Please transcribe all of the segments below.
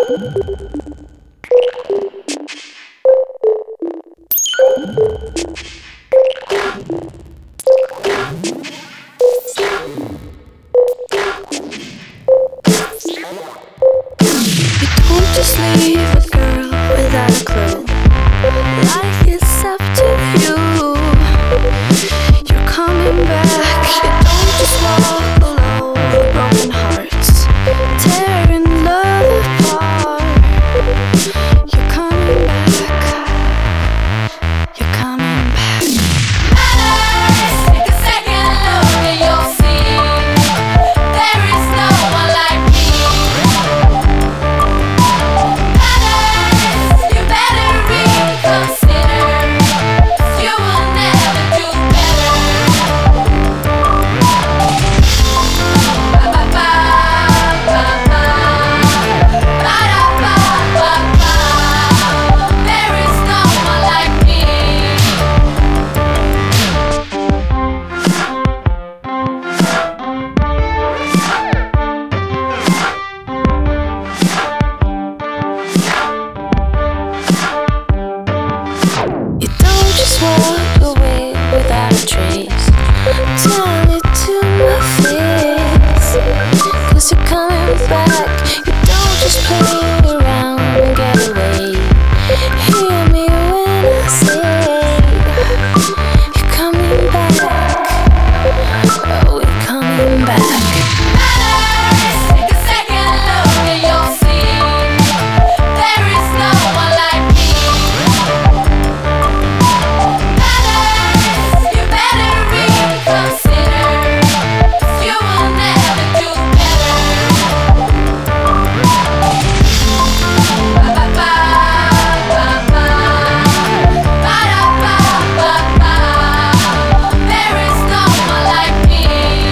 Just leave a girl without a clue. Like it's up to you. You're coming back. You don't just walk alone with broken hearts, tearing love apart. You're coming back. You're coming back. Take a second look and you'll see there is no one like me. You better reconsider, 'cause you will never do better. There is no one like me. You don't just walk away without a trace. Tell it to my face, 'cause you're coming back. You don't just play around and get away. Hear me when I say you're coming back. Oh, you're coming back. Take a second look and you'll see there is no one like me. You better reconsider, 'cause you will never do better. There is no one like me.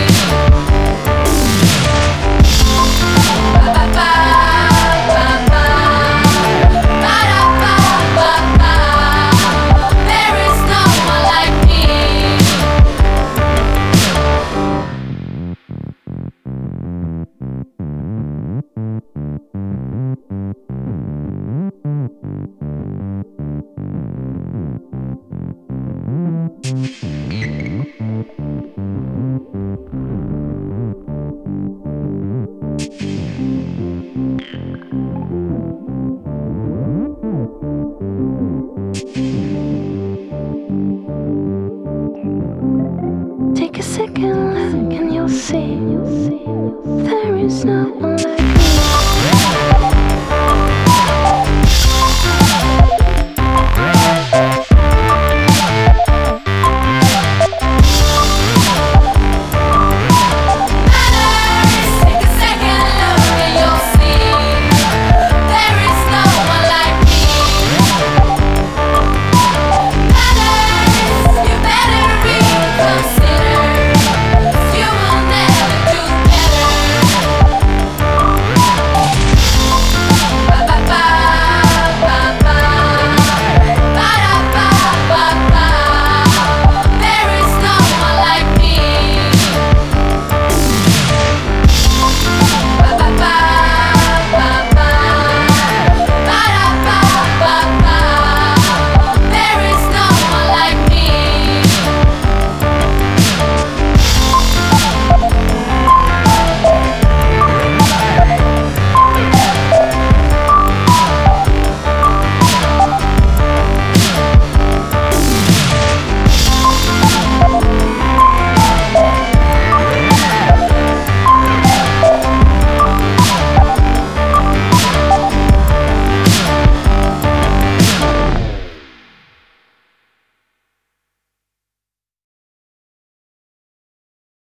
There is no one like me. Take a second look and you'll see there is no one like me.